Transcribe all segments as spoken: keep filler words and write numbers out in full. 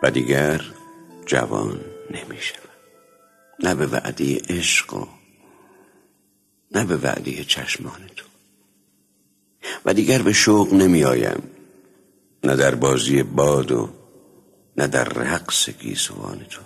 و دیگر جوان نمی شوم، نه به وعده عشق و نه به وعده چشمان تو. و دیگر به شوق نمی آیم، نه در بازی باد و نه در رقص گیسوان تو.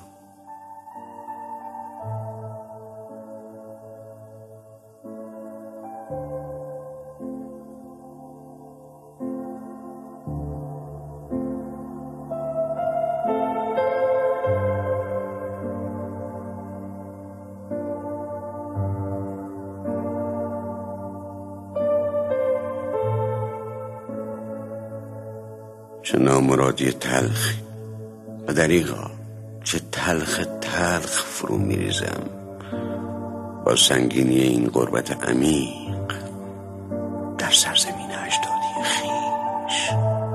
چه نامرادی تلخی و دریغا چه تلخ تلخ فرو میریزم با سنگینی این غربت عمیق در سرزمین اجدادی خویش.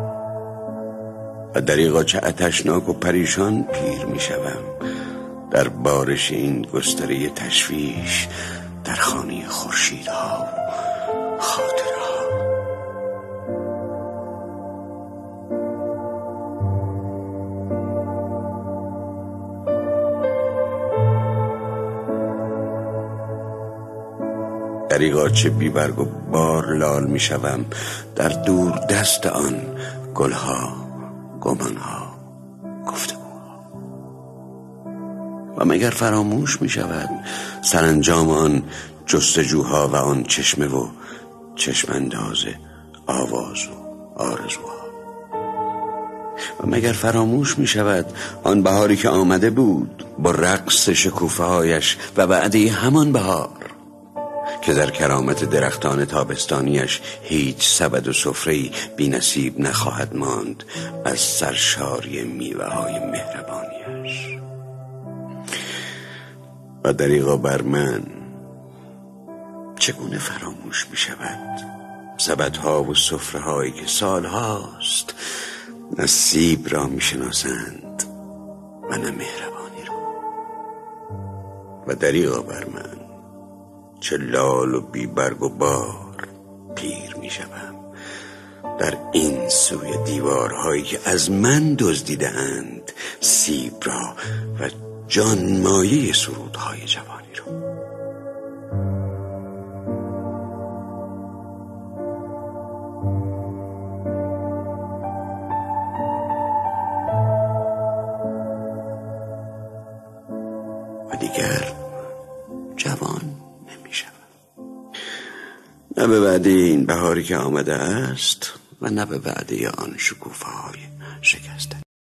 و دریغا چه آتشناک و پریشان پیر میشوم در بارش این گستره تشویش در خانه خورشیدها و خاطرها. دریغا چه بیبرگ و بار لال می شوم در دور دست آن گلها، گمانها، گفتگوها. و مگر فراموش می شود سرانجام آن جستجوها و آن چشمه و چشمانداز آواز و آرزوها. و مگر فراموش می شود آن بهاری که آمده بود با رقص شکوفه هایش و وعده همان بهار که در کرامت درختان تابستانیش هیچ سبد و سفره‌ای بی نصیب نخواهد ماند از سرشاری میوه های مهربانیش. و دریغا بر من چگونه فراموش می شود سبدها و سفره هایی که سالهاست نه سیب را می شناسند و نه مهربانی را. و دریغا بر من چه لال و بیبرگ و بار پیر می شوم در این سوی دیوارهایی که از من دزدیده اند سیب را و جان مایه سرودهای جوانی را. و دیگر جوان نه به وعده این بهاری که آمده است و نه به وعده آن شکوفه های شکسته.